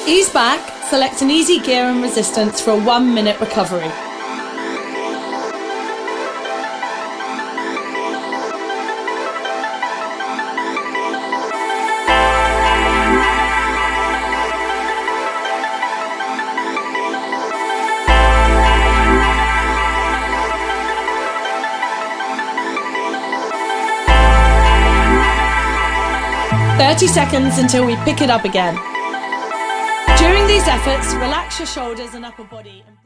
Ease back, select an easy gear and resistance for a 1-minute recovery. "30 seconds until we pick it up again. During these efforts, relax your shoulders and upper body.